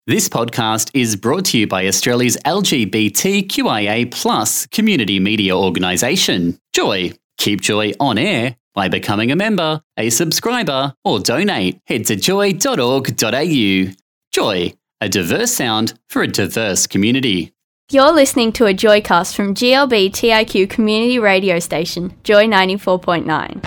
This podcast is brought to you by Australia's LGBTQIA+ community media organisation, Joy. Keep Joy on air by becoming a member, a subscriber, or donate. Head to joy.org.au. Joy, a diverse sound for a diverse community. You're listening to a Joycast from GLBTIQ community radio station, Joy 94.9.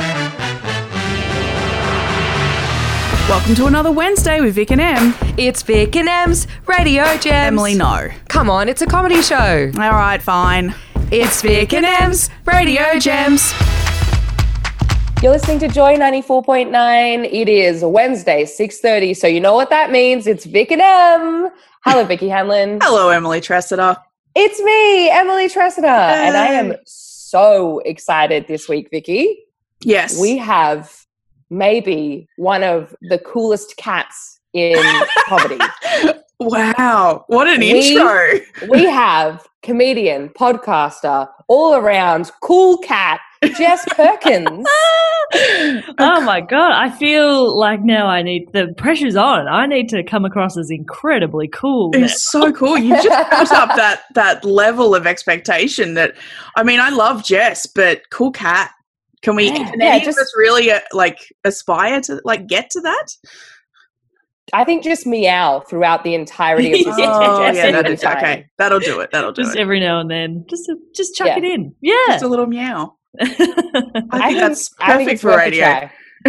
Welcome to another Wednesday with Vic and Em. It's Vic and Em's Radio Gems. Emily, no. Come on, it's a comedy show. All right, fine. It's Vic and Em's Radio Gems. You're listening to Joy 94.9. It is Wednesday, 6:30. So you know what that means. It's Vic and Em. Hello, Vicky Hanlon. Hello, Emily Tressida. It's me, Emily Tressida. And I am so excited this week, Vicky. Yes. We have maybe one of the coolest cats in comedy. Wow. What an intro. We have comedian, podcaster, all around cool cat, Jess Perkins. Oh my God. I feel like now the pressure's on. I need to come across as incredibly cool. It's so cool. You just put up that level of expectation that, I mean, I love Jess, but cool cat. Can any of us really aspire to get to that? I think just meow throughout the entirety of this. Okay. That'll do it. Just every now and then. Just chuck it in. Yeah. Just a little meow. I think that's perfect for radio.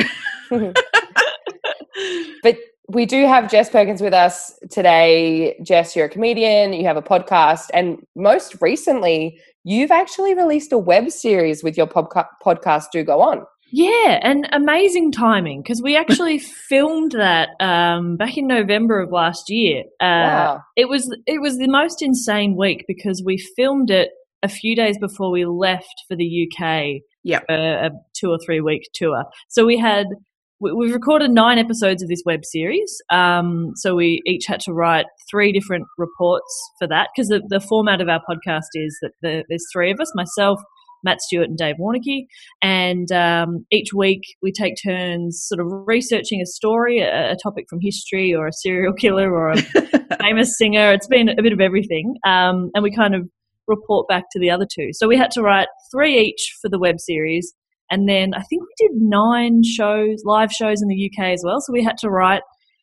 But we do have Jess Perkins with us today. Jess, you're a comedian, you have a podcast, and most recently, you've actually released a web series with your podcast, Do Go On. Yeah, and amazing timing because we actually filmed that back in November of last year. Wow. It was the most insane week because we filmed it a few days before we left for the UK. Yep. A 2 or 3 week tour. So we've recorded 9 episodes of this web series. So we each had to write 3 different reports for that because the format of our podcast is that there's 3 of us, myself, Matt Stewart and Dave Warneke, and each week we take turns sort of researching a story, a topic from history or a serial killer or a famous singer. It's been a bit of everything, and we kind of report back to the other 2. So we had to write 3 each for the web series, and then I think we did 9 live shows in the UK as well. So we had to write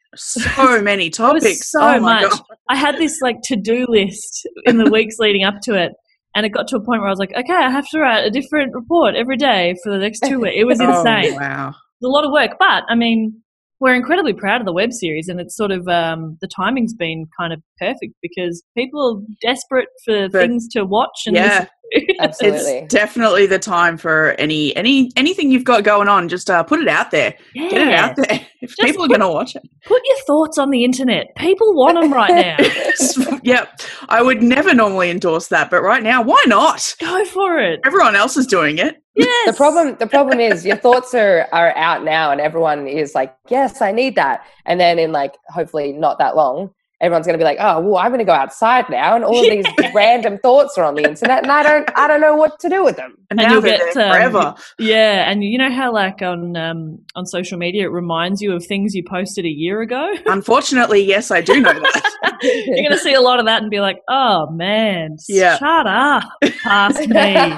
so many topics. So much. God. I had this to-do list in the weeks leading up to it. And it got to a point where I was like, okay, I have to write a different report every day for the next 2 weeks. It was insane. Wow. It's a lot of work. But, I mean, we're incredibly proud of the web series, and it's sort of the timing's been kind of perfect because people are desperate for things to watch and listen to. Absolutely. It's definitely the time for anything you've got going on. Just put it out there. Yeah. Get it out there. If people are going to watch it. Put your thoughts on the internet. People want them right now. Yep. I would never normally endorse that, but right now, why not? Go for it. Everyone else is doing it. Yes. The problem is your thoughts are out now and everyone is like, yes, I need that. And then in hopefully not that long, everyone's going to be like, oh, well, I'm going to go outside now, and all of these random thoughts are on the internet, and I don't know what to do with them. And now they're there forever. Yeah, and you know how on social media it reminds you of things you posted a year ago? Unfortunately, yes, I do know that. You're going to see a lot of that and be like, oh, man, shut up, past me.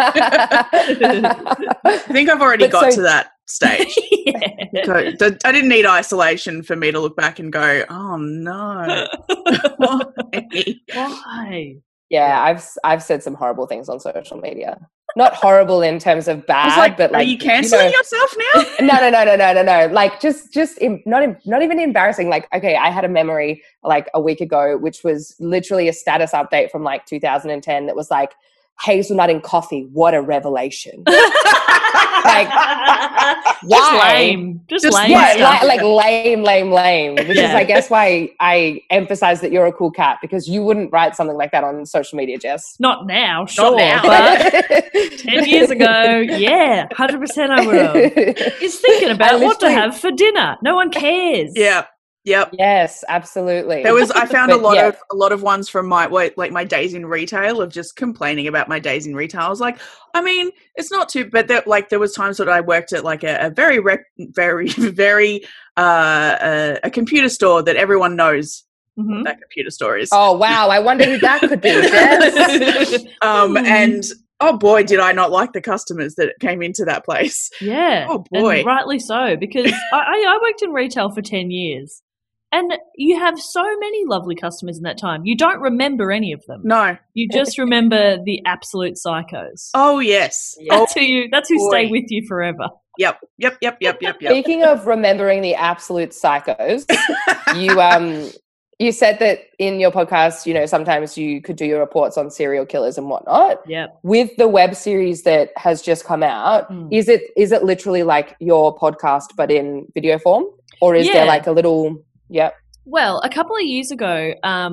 I think I've already got to that stage. Yeah. So, I didn't need isolation for me to look back and go, oh no. Why? Yeah, I've said some horrible things on social media. Not horrible in terms of bad, but are you cancelling yourself now? No. Not even embarrassing. Okay, I had a memory a week ago, which was literally a status update from 2010 that was hazelnut in coffee. What a revelation. Just lame. Just lame. Yeah, lame. Which is, I guess, why I emphasize that you're a cool cat, because you wouldn't write something like that on social media, Jess. Not now, sure. But 10 years ago, yeah, 100% I would have. He's thinking about what to have for dinner. No one cares. Yeah. Yep. Yes, absolutely. I found a lot of ones from my days in retail of just complaining about my days in retail. I was like, I mean, it's not too, but there was times that I worked at a very a computer store that everyone knows what that computer store is. Oh, wow. I wonder who that could be, Jess. And oh boy, did I not like the customers that came into that place. Yeah. Oh boy. And rightly so, because I worked in retail for 10 years and you have so many lovely customers in that time. You don't remember any of them. No. You just remember the absolute psychos. Oh, yes. That's who stay with you forever. Yep. Speaking of remembering the absolute psychos, you said that in your podcast, sometimes you could do your reports on serial killers and whatnot. Yeah. With the web series that has just come out, is it literally like your podcast but in video form, or is there like a little? Yep. Well, a couple of years ago,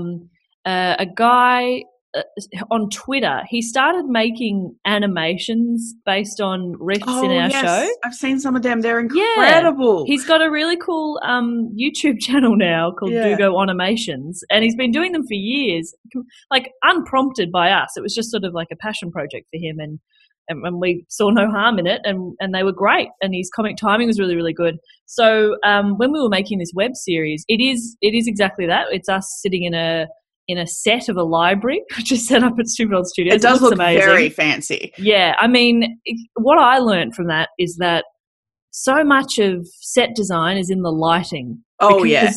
a guy on Twitter, he started making animations based on riffs in our show. I've seen some of them. They're incredible. He's got a really cool YouTube channel now called Dugo Animations, and he's been doing them for years, like unprompted by us. It was just sort of like a passion project for him, and we saw no harm in it, and they were great, and his comic timing was really, really good. So when we were making this web series, it is exactly that. It's us sitting in a set of a library, which is set up at Stupid Old Studios. It does look amazing. Very fancy. Yeah, I mean, what I learned from that is that so much of set design is in the lighting. Oh, yeah.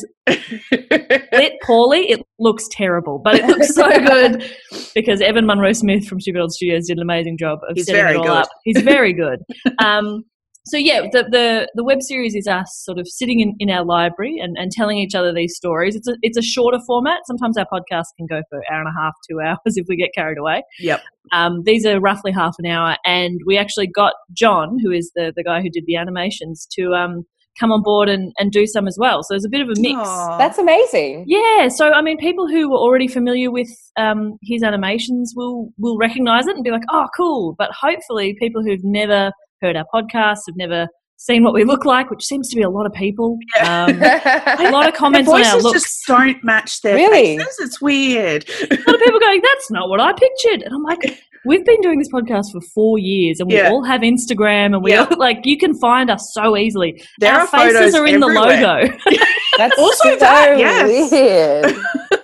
Lit poorly, it looks terrible, but it looks so good because Evan Munro Smith from Stupid Old Studios did an amazing job of setting it all up. He's very good. So yeah, the web series is us sort of sitting in our library and telling each other these stories. It's a shorter format. Sometimes our podcast can go for an hour and a half, 2 hours if we get carried away. Yep. These are roughly half an hour, and we actually got John, who is the guy who did the animations, to come on board and do some as well. So there's a bit of a mix. Aww. That's amazing. Yeah. So, I mean, people who were already familiar with his animations will recognize it and be like, oh, cool. But hopefully people who've never heard our podcast, have never seen what we look like, which seems to be a lot of people. A lot of comments on our looks. Just don't match their faces. It's weird. A lot of people going, that's not what I pictured. And I'm like, we've been doing this podcast for 4 years, and we all have Instagram, and we all, like, you can find us so easily. Our faces are in the logo. That's also so that, yes. weird.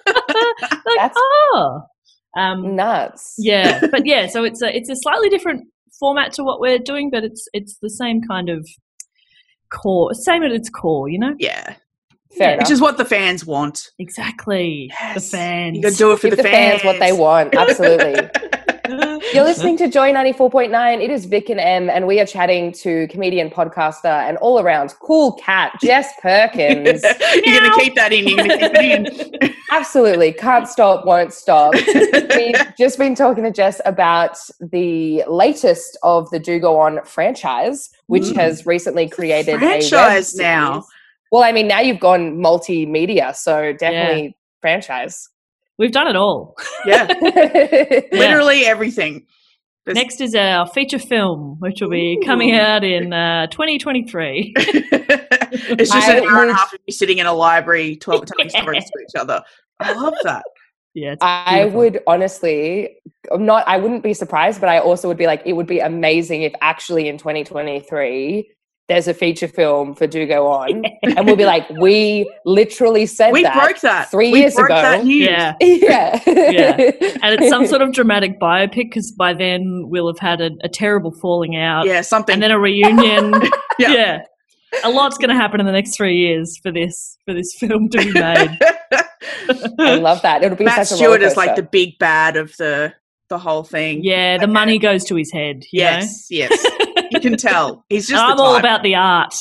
That's nuts. Yeah, but yeah, so it's a slightly different format to what we're doing, but it's the same kind of core, same at its core, you know? Yeah. Fair enough. Which is what the fans want. Exactly. Yes. The fans. You got to do it for Give the fans. what they want. Absolutely. You're listening to Joy 94.9. It is Vic and Em, and we are chatting to comedian, podcaster, and all-around cool cat, Jess Perkins. You're going to keep that in. You're going to keep it in. Absolutely. Can't stop, won't stop. We've just been talking to Jess about the latest of the Do Go On franchise, which has recently created a franchise now. Well, I mean, now you've gone multimedia, so definitely franchise. We've done it all. Yeah. Literally everything. Next is our feature film, which will be coming out in 2023. It's just an hour and a half of you sitting in a library telling stories to each other. I love that. Yeah, I would honestly I wouldn't be surprised, but I also would be like, it would be amazing if actually in 2023 there's a feature film for Do Go On, and we'll be like, we literally said we broke that 3 years ago. That news. Yeah. And it's some sort of dramatic biopic, because by then we'll have had a terrible falling out. Yeah, something, and then a reunion. Yeah. A lot's going to happen in the next 3 years for this film to be made. I love that. It'll be Matt such a Stewart is like the big bad of the whole thing. Yeah, the money goes to his head. Yes. You can tell. He's just I'm all about the art.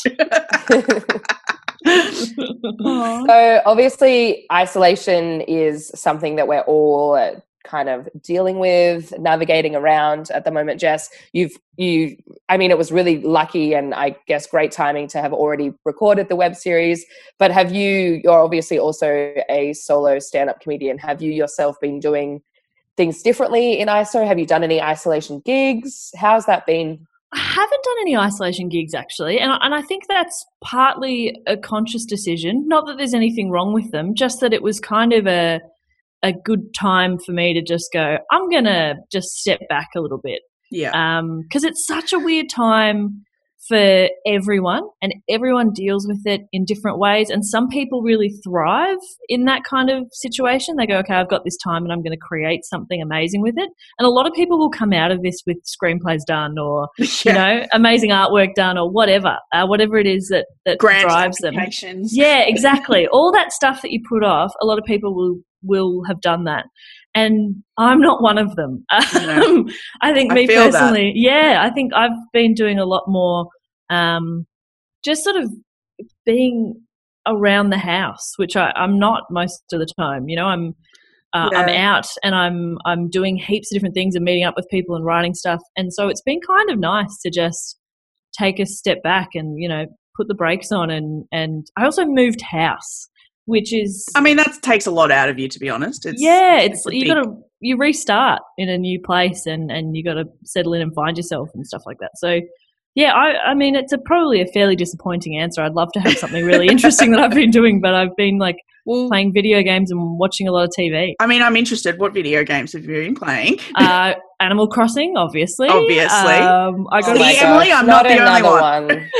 So obviously isolation is something that we're all kind of dealing with, navigating around at the moment. Jess, I mean, it was really lucky and I guess great timing to have already recorded the web series, but you're obviously also a solo stand-up comedian. Have you yourself been doing things differently in ISO? Have you done any isolation gigs? How's that been? I haven't done any isolation gigs, actually, and I think that's partly a conscious decision. Not that there's anything wrong with them, just that it was kind of a good time for me to just go, I'm going to just step back a little bit. Yeah. Because it's such a weird time for everyone, and everyone deals with it in different ways. And some people really thrive in that kind of situation. They go, okay, I've got this time and I'm going to create something amazing with it. And a lot of people will come out of this with screenplays done or, you know, amazing artwork done or whatever it is that drives them. Yeah, exactly. All that stuff that you put off, a lot of people will have done that. And I'm not one of them. I think me personally, I think I've been doing a lot more just sort of being around the house, which I'm not most of the time. You know, I'm out and I'm doing heaps of different things and meeting up with people and writing stuff. And so it's been kind of nice to just take a step back and, you know, put the brakes on. And I also moved house. Which is, I mean, that takes a lot out of you, to be honest. You restart in a new place, and you got to settle in and find yourself and stuff like that. So, yeah, I mean, it's probably a fairly disappointing answer. I'd love to have something really interesting that I've been doing, but I've been playing video games and watching a lot of TV. I mean, I'm interested. What video games have you been playing? Animal Crossing, obviously. I got Emily. I'm not the only one.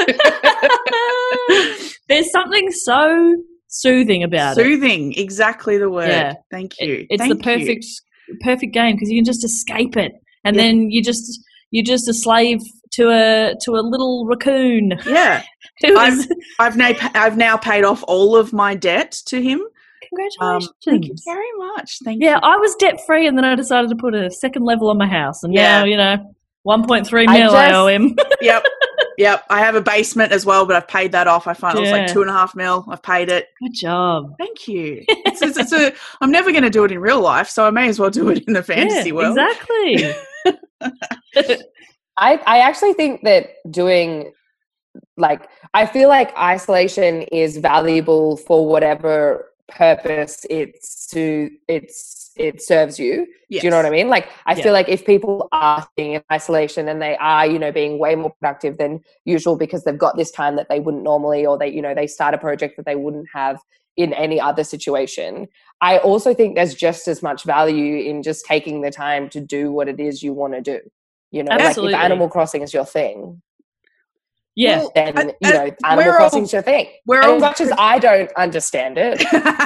There's something so soothing about it. Soothing, exactly the word. Yeah. Thank you. It's the perfect game because you can just escape it, and then you're just a slave to a little raccoon. Yeah, I've now paid off all of my debt to him. Congratulations! Thank you very much. Thank you. Yeah, I was debt free, and then I decided to put a second level on my house, and now 1.3 mil I owe him. Yep, I have a basement as well, but I've paid that off. I find it was like 2.5 mil. I've paid it. Good job. Thank you. I'm never going to do it in real life, so I may as well do it in the fantasy world. Exactly. I actually think that doing, I feel like isolation is valuable for whatever purpose it serves you. Yes. Do you know what I mean? I feel like if people are being in isolation and they are, being way more productive than usual because they've got this time that they wouldn't normally, or they start a project that they wouldn't have in any other situation. I also think there's just as much value in just taking the time to do what it is you want to do. Absolutely. If Animal Crossing is your thing. Yeah, then Animal Crossing's your thing. As much as I don't understand it.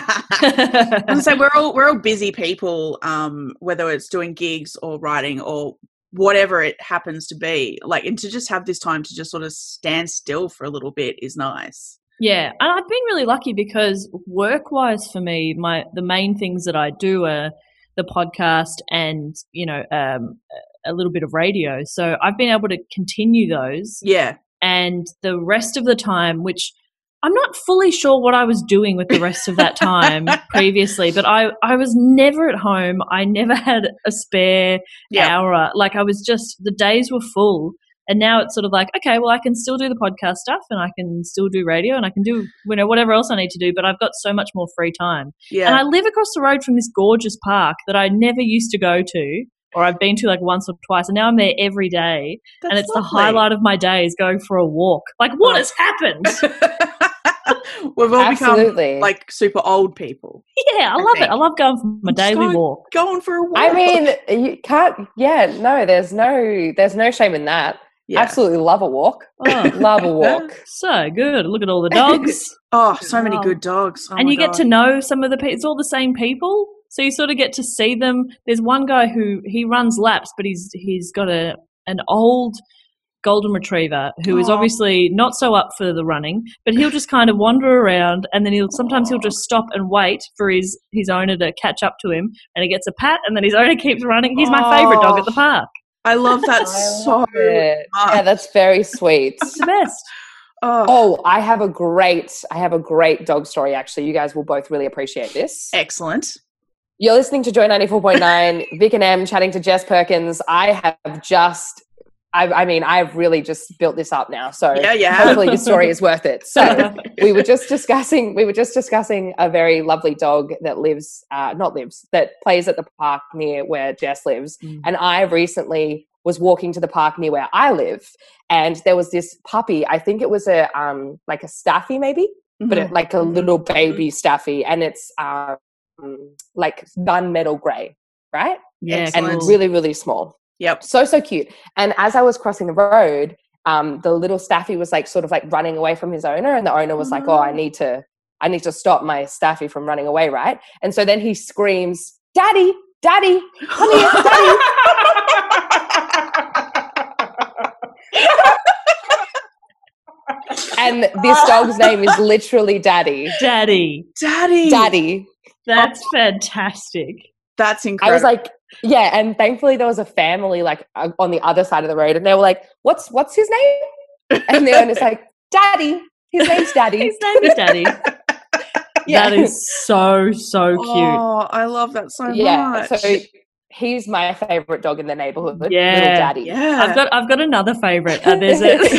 So we're all busy people, whether it's doing gigs or writing or whatever it happens to be. And to just have this time to just sort of stand still for a little bit is nice. Yeah, and I've been really lucky because work-wise for me, the main things that I do are the podcast and a little bit of radio. So I've been able to continue those. Yeah. And the rest of the time, which I'm not fully sure what I was doing with the rest of that time previously, but I was never at home. I never had a spare hour. I was just, the days were full. And now it's sort of okay, well, I can still do the podcast stuff and I can still do radio and I can do, whatever else I need to do, but I've got so much more free time. Yeah. And I live across the road from this gorgeous park that I never used to go to. Or I've been to once or twice, and now I'm there every day. That's it's lovely. The highlight of my day is going for a walk. What has happened? We've all become super old people. Yeah, I love it. I love going for my daily walk. Going for a walk. I mean, you can't. Yeah, no, there's no shame in that. Yeah. Absolutely love a walk. Oh, love a walk. So good. Look at all the dogs. So many good dogs. And you get to know some of the people. It's all the same people. So you sort of get to see them. There's one guy who he runs laps, but he's got an old golden retriever who is obviously not so up for the running, but he'll just kind of wander around, and then sometimes he'll just stop and wait for his owner to catch up to him, and he gets a pat, and then his owner keeps running. He's my favourite dog at the park. I love that so much. Yeah, that's very sweet. It's the best. I have a great dog story, actually. You guys will both really appreciate this. Excellent. You're listening to Joy 94.9, Vic and Em chatting to Jess Perkins. I've really just built this up now. So hopefully your story is worth it. So we were just discussing a very lovely dog that that plays at the park near where Jess lives. Mm. And I recently was walking to the park near where I live, and there was this puppy. I think it was a staffy maybe, but a little baby staffy, and it's gunmetal grey, right? Yeah, and really, really small. Yep. So cute. And as I was crossing the road, the little Staffy was like sort of like running away from his owner, and the owner was like, "Oh, I need to stop my Staffy from running away, right?" And so then he screams, "Daddy, Daddy, come here, Daddy!" And this dog's name is literally Daddy. Daddy. That's fantastic. That's incredible. I was like, yeah, and thankfully there was a family like on the other side of the road, and they were like, "What's his name?" And the owner's like, "Daddy. His name's Daddy. His name is Daddy." Yeah. That is so cute. Oh, I love that so much. So he's my favorite dog in the neighborhood. Yeah, Little Daddy. Yeah, I've got another favorite. There's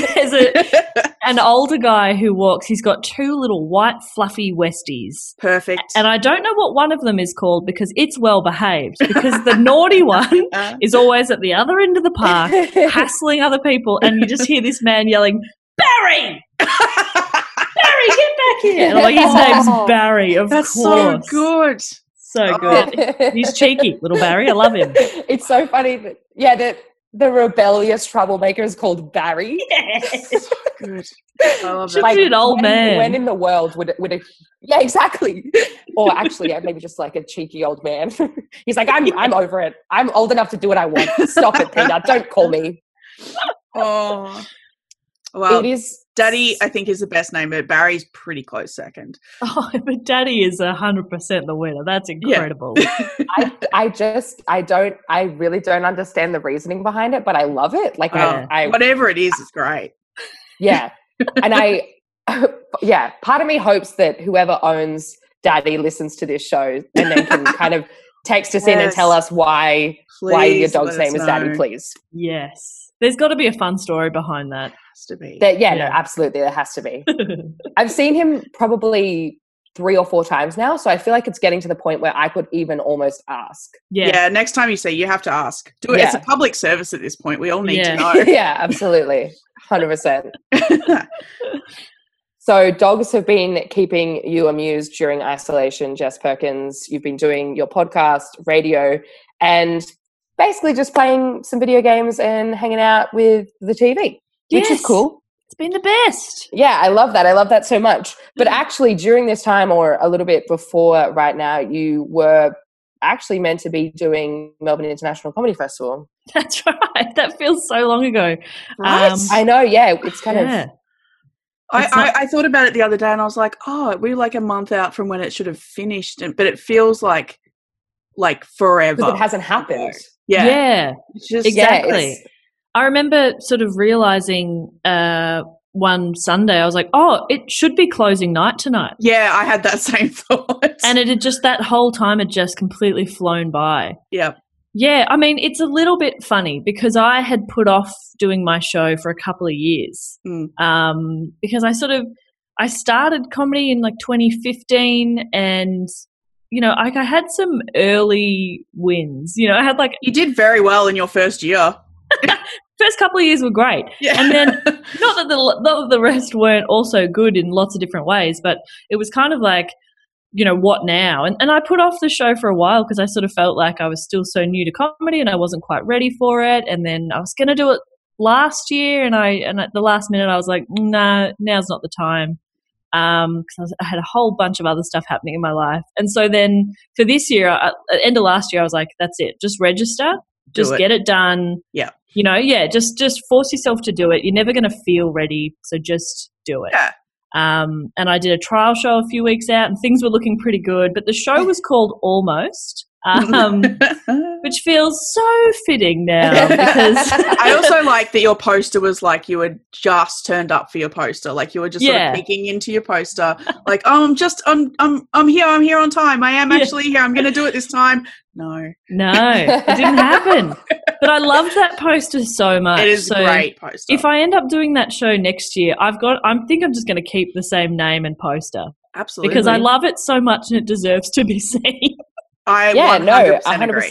an older guy who walks. He's got two little white fluffy Westies. Perfect. And I don't know what one of them is called because it's well behaved. Because the naughty one is always at the other end of the park, hassling other people, and you just hear this man yelling, "Barry! Barry, get back here!" And I'm like, his name's Barry. Of That's course. so good. So good. He's cheeky, little Barry. I love him. It's so funny that the rebellious troublemaker is called Barry. Yes. Good. I love Should that. be an old man. When in the world would it? Yeah, exactly. Or actually, maybe just like a cheeky old man. He's like, I'm over it. I'm old enough to do what I want. Stop it, Peter. Don't call me. Oh, well, it is. Daddy, I think, is the best name, but Barry's pretty close second. Oh, but Daddy is 100% the winner. That's incredible. Yeah. I really don't understand the reasoning behind it, but I love it. Like, whatever it is, it's great. Yeah. And part of me hopes that whoever owns Daddy listens to this show and then can kind of text us in and tell us why your dog's name is Daddy, please. Yes. There's got to be a fun story behind that. Has to be. No, absolutely. There has to be. I've seen him probably 3 or 4 times now, so I feel like it's getting to the point where I could even almost ask. Yeah, next time you see, you have to ask. Do it. Yeah. It's a public service at this point. We all need to know. Yeah, absolutely. 100%. So dogs have been keeping you amused during isolation, Jess Perkins. You've been doing your podcast, radio, and basically just playing some video games and hanging out with the TV, which is cool. It's been the best. Yeah, I love that. I love that so much. But actually during this time, or a little bit before right now, you were actually meant to be doing Melbourne International Comedy Festival. That's right. That feels so long ago. Right? I know, yeah. It's kind of... I thought about it the other day and I was like, we're like a month out from when it should have finished, but it feels like forever. Because it hasn't happened. Yeah. Just, exactly. I remember sort of realizing one Sunday, I was like, it should be closing night tonight. Yeah, I had that same thought. And it had just, that whole time had just completely flown by. Yeah. Yeah, I mean, it's a little bit funny because I had put off doing my show for a couple of years because I started comedy in like 2015 and, you know, like I had some early wins. You know, I had like... You did very well in your first year. First couple of years were great. Yeah. And then, not that the rest weren't also good in lots of different ways, but it was kind of like, you know, what now? And I put off the show for a while because I sort of felt like I was still so new to comedy and I wasn't quite ready for it. And then I was going to do it last year and at the last minute I was like, nah, now's not the time. Because I had a whole bunch of other stuff happening in my life. And so then for this year, at the end of last year, I was like, that's it. Just register. Just get it done. Yeah. You know, just force yourself to do it. You're never going to feel ready. So just do it. Yeah. And I did a trial show a few weeks out and things were looking pretty good, but the show was called Almost, which feels so fitting now because I also like that your poster was like you had just turned up for your poster, like you were just sort of peeking into your poster, like I'm here on time. I am actually here. I'm going to do it this time. No, it didn't happen. But I love that poster so much. It is a great poster. If I end up doing that show next year, I think I'm just going to keep the same name and poster. Absolutely. Because I love it so much and it deserves to be seen. I 100% agree. 100%.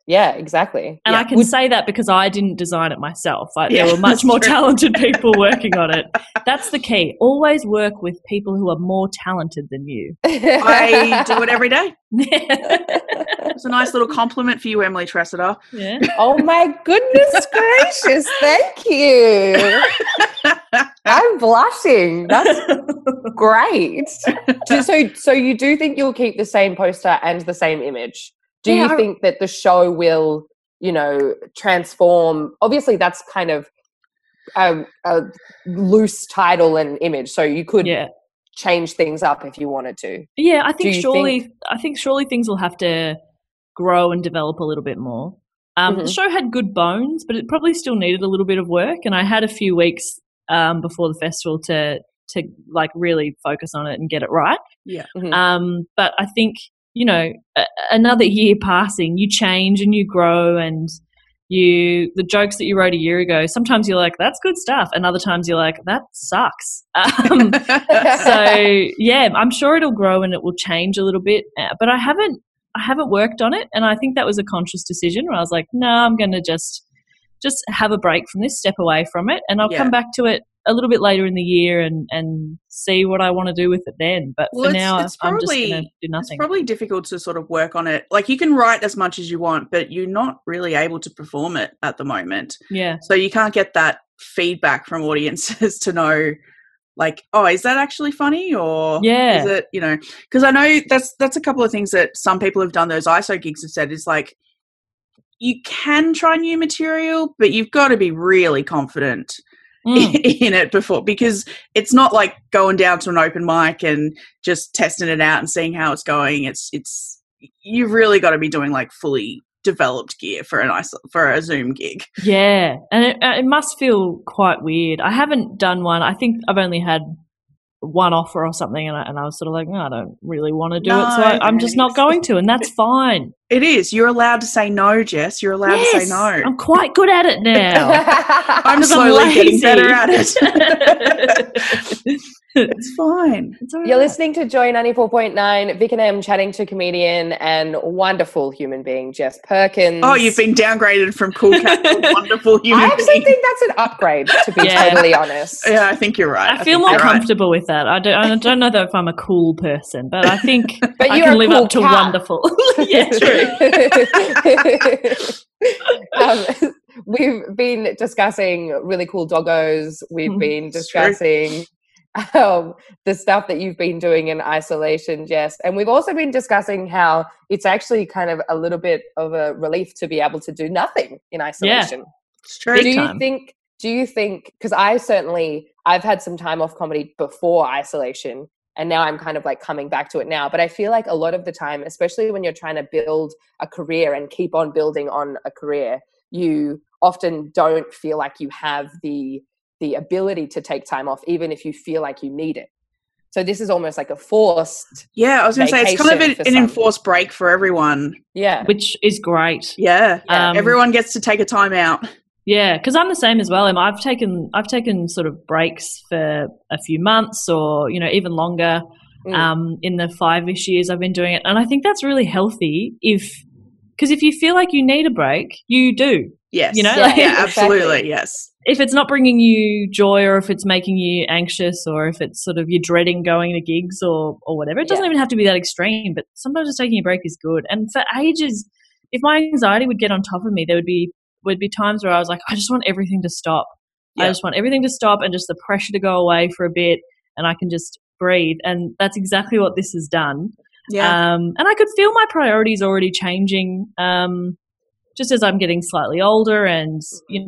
Yeah, exactly. And I can say that because I didn't design it myself. There were much more talented people working on it. That's the key. Always work with people who are more talented than you. I do it every day. It's a nice little compliment for you, Emily Tressida. Yeah. Oh my goodness gracious! Thank you. I'm blushing. That's great. So you do think you'll keep the same poster and the same image? Do you think that the show will, transform? Obviously, that's kind of a loose title and image, so you could change things up if you wanted to. Yeah, I think surely things will have to grow and develop a little bit more. The show had good bones, but it probably still needed a little bit of work. And I had a few weeks before the festival to like really focus on it and get it right. Yeah. But I think, another year passing, you change and you grow, and the jokes that you wrote a year ago, sometimes you're like, that's good stuff, and other times you're like, that sucks. So yeah, I'm sure it'll grow and it will change a little bit, but I haven't worked on it, and I think that was a conscious decision where I was like, no, I'm going to just have a break from this, step away from it, and I'll come back to it a little bit later in the year and see what I want to do with it then. But for now, I'm just going to do nothing. It's probably difficult to sort of work on it. Like, you can write as much as you want, but you're not really able to perform it at the moment. Yeah. So you can't get that feedback from audiences to know, like, oh, is that actually funny, or is it, because I know that's a couple of things that some people have done, those ISO gigs have said, is like, you can try new material, but you've got to be really confident in it before, because it's not like going down to an open mic and just testing it out and seeing how it's going. It's you've really got to be doing like fully developed gear for a Zoom gig. Yeah, and it must feel quite weird. I haven't done one. I think I've only had one offer or something, and I was sort of like, no, I don't really want to do it, so I'm just not going to, and that's fine. It is. You're allowed to say no, Jess. You're allowed to say no. I'm quite good at it now. I'm slowly getting better at it. It's fine. It's all right. You're listening to Joy 94.9, Vic and Em chatting to comedian and wonderful human being Jess Perkins. Oh, you've been downgraded from cool cat to wonderful human being. I actually think that's an upgrade, to be totally honest. Yeah, I think you're right. I feel more comfortable with that. I don't know though if I'm a cool person, but I think I can live up to wonderful. Yeah, true. We've been discussing really cool doggos. We've been discussing the stuff that you've been doing in isolation, Jess. And we've also been discussing how it's actually kind of a little bit of a relief to be able to do nothing in isolation. Yeah, it's true. Do you think, because I've had some time off comedy before isolation, and now I'm kind of like coming back to it now. But I feel like a lot of the time, especially when you're trying to build a career and keep on building on a career, you often don't feel like you have the ability to take time off, even if you feel like you need it. So this is almost like a forced. Yeah, I was going to say, it's kind of an enforced break for everyone. Yeah. Which is great. Yeah. Everyone gets to take a time out. Yeah, because I'm the same as well. I've taken sort of breaks for a few months or, even longer in the 5-ish years I've been doing it. And I think that's really healthy because if you feel like you need a break, you do. Yes. Absolutely. Exactly. Yes. If it's not bringing you joy, or if it's making you anxious, or if it's sort of you're dreading going to gigs or whatever, it doesn't even have to be that extreme, but sometimes just taking a break is good. And for ages, if my anxiety would get on top of me, there would be times where I was like, I just want everything to stop. I just want everything to stop and just the pressure to go away for a bit, and I can just breathe. And that's exactly what this has done. Yeah. And I could feel my priorities already changing just as I'm getting slightly older. And,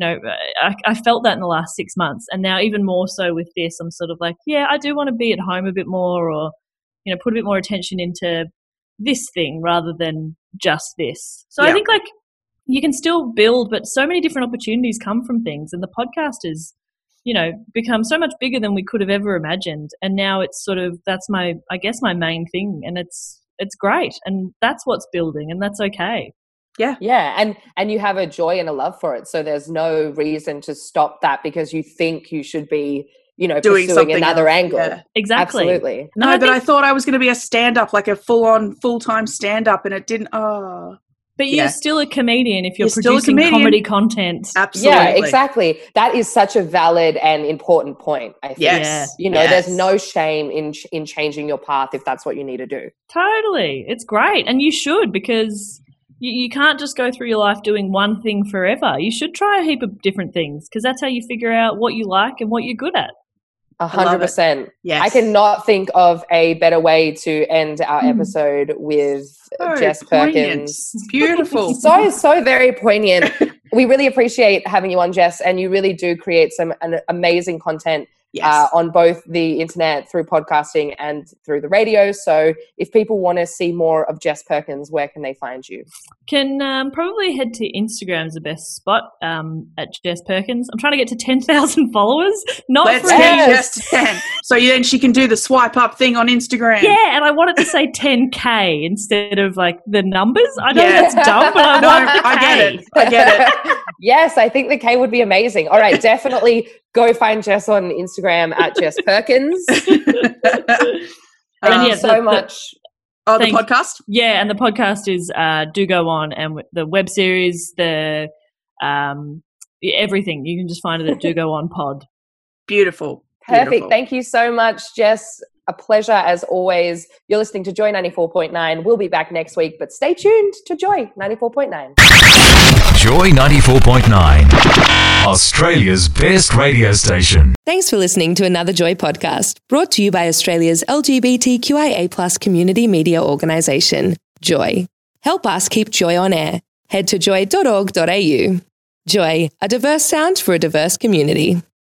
I felt that in the last 6 months. And now even more so with this, I'm sort of like, I do want to be at home a bit more, or, put a bit more attention into this thing rather than just this. So I think you can still build, but so many different opportunities come from things. And the podcast has, become so much bigger than we could have ever imagined. And now it's sort of, that's my main thing. And it's great. And that's what's building, and that's okay. Yeah. Yeah. And you have a joy and a love for it. So there's no reason to stop that because you think you should be, doing pursuing another angle. Yeah. Exactly. Absolutely. No, but I thought I was going to be a stand-up, like a full-on, full-time stand-up, and it didn't. Oh. But you're still a comedian if you're still producing comedy content. Absolutely. Yeah, exactly. That is such a valid and important point, I think. Yes. You know, there's no shame in changing your path if that's what you need to do. Totally. It's great. And you should, because you can't just go through your life doing one thing forever. You should try a heap of different things, because that's how you figure out what you like and what you're good at. 100%. Yes. I cannot think of a better way to end our episode with Jess Perkins. Beautiful. So very poignant. We really appreciate having you on, Jess, and you really do create an amazing content on both the internet, through podcasting and through the radio. So if people want to see more of Jess Perkins, where can they find you? Can probably head to Instagram's the best spot, at Jess Perkins. I'm trying to get to 10,000 followers. Let's get Jess to 10. So then she can do the swipe up thing on Instagram. Yeah, and I wanted to say 10K instead of like the numbers. I know that's dumb, but I get it. Yes, I think the K would be amazing. All right, definitely go find Jess on Instagram at Jess Perkins. Thank you so much. Oh, the podcast? Yeah, and the podcast is Do Go On, and the web series, the everything. You can just find it at Do Go On Pod. Beautiful. Perfect. Thank you so much, Jess. A pleasure as always. You're listening to Joy 94.9. We'll be back next week, but stay tuned to Joy 94.9. Joy 94.9, Australia's best radio station. Thanks for listening to another Joy podcast, brought to you by Australia's LGBTQIA+ community media organisation, Joy. Help us keep Joy on air. Head to joy.org.au. Joy, a diverse sound for a diverse community.